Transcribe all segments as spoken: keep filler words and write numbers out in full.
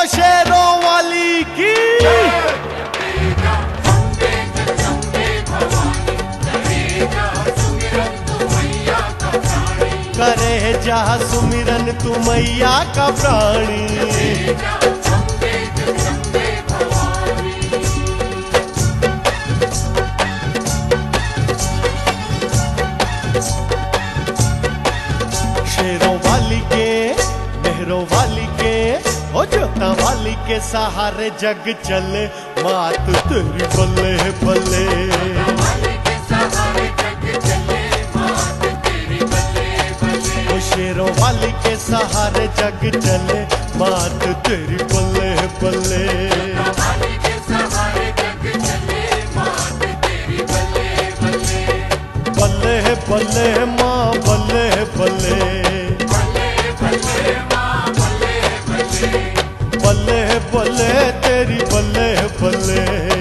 शेरों वाली की। करे जा सुमिरन तू मैया का प्राणी। शेरों वाली के, मेहरों वाली के, ओ जोता वाली के सहारे जग चले। मात तेरी बल्ले बल्ले, ओ शेरों वाली के सहारे जग चले। मात तेरी बल्ले बल्ले, बल्ले बल्ले माँ बल्ले बल्ले, बल्ले बल्ले तेरी बल्ले बल्ले।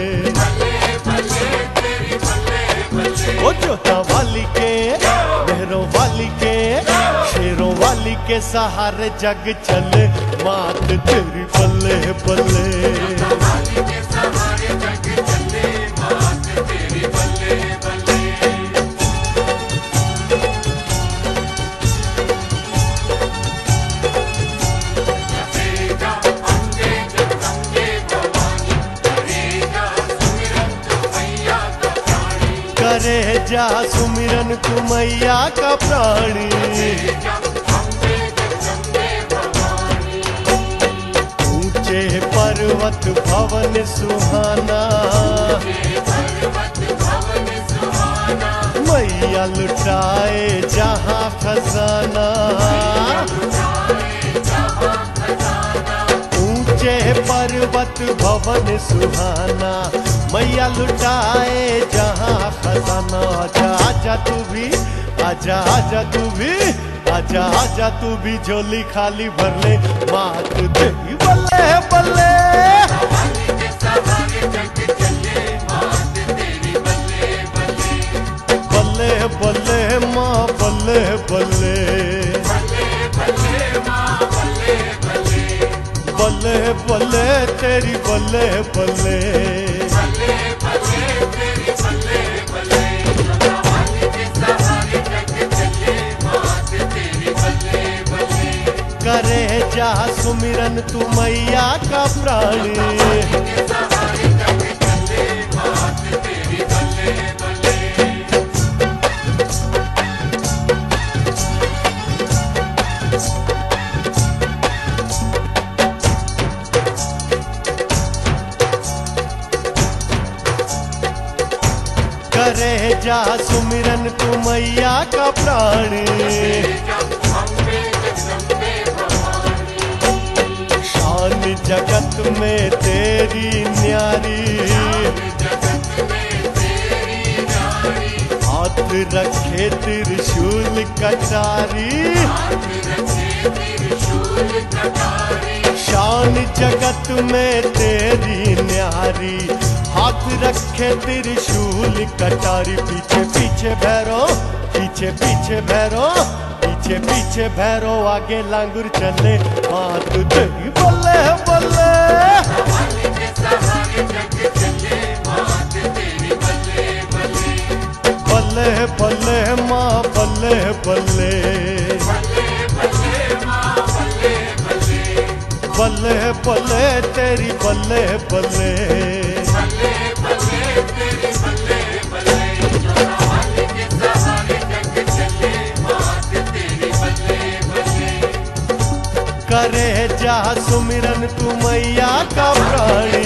ओ जोता वाली के, मेहरों वाली के, शेरों वाली के सहारे जग चले। मात तेरी बल्ले बल्ले, करे जा सुमिरन तू मैया का प्राणी। ऊंचे पर्वत भवन सुहाना, मैया लुटाए जहां खजाना। ऊंचे पर्वत भवन सुहाना, मैया लुटाए जहां खजाना। आजा आजा तू भी, आजा आजा तू भी, आजा आजा तू भी झोली खाली भर ले। मात तेरी बल्ले बल्ले, बल्ले बल्ले माँ बल्ले बल्ले, बल्ले बल्ले तेरी बल्ले बल्ले। करे जा सुमिरन तू मैया का प्राणी। करे जा सुमिरन तू मैया का प्राणी। शान जगत में तेरी न्यारी, हाथ रखे त्रिशूल कटारी। शान जगत में तेरी न्यारी, हाथ रखे त्रिशूल कटारी। पीछे पीछे भैरो, पीछे पीछे भैरो, पीछे पीछे भैरो, आगे लांगुर चले। मात तेरी बल्ले बल्ले, बल्ले बल्ले माँ बल्ले बल्ले, बल्ले बल्ले तेरी बल्ले बल्ले। करे जा सुमिरन तू मैया का प्राणी।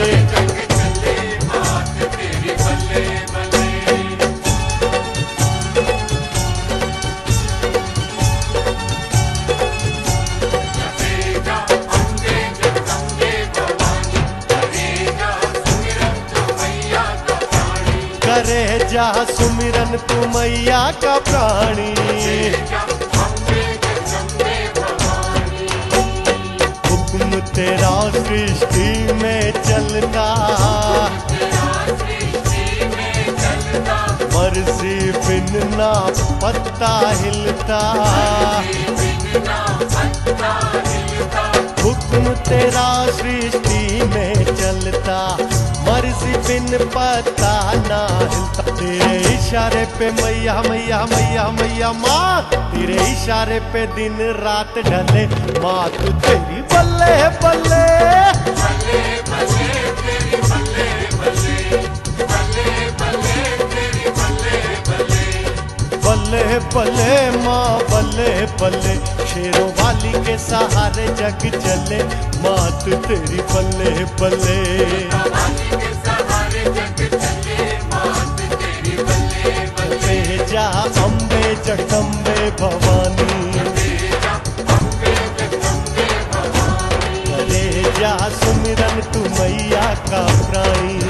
करे जा सुमिरन तू मैया का प्राणी। हुक्म तेरा सृष्टि में चलता, मर्जी बिन ना पत्ता हिलता। हुक्म तेरा सृष्टि में चलता, मर्जी बिन पता ना हिलता। तेरे इशारे पे मैया मैया मैया मैया माँ, तेरे इशारे पे दिन रात ढले। माँ तू तेरी बल्ले बल्ले बल्ले बल्ले तेरी बल्ले बल्ले, बल्ले बल्ले तेरी बल्ले बल्ले। बल्ले बल्ले माँ बल्ले बल्ले, शेरों वाली के सहारे जग चले। माँ तू तेरी बल्ले बल्ले। वाली के सहारे जग चले, मात तेरी बल्ले बल्ले। तेजा अम्बे जगदम्बे भवानी, तेजा अम्बे जगदम्बे भवानी। करे जा सुमिरन तू मैया का प्राणी।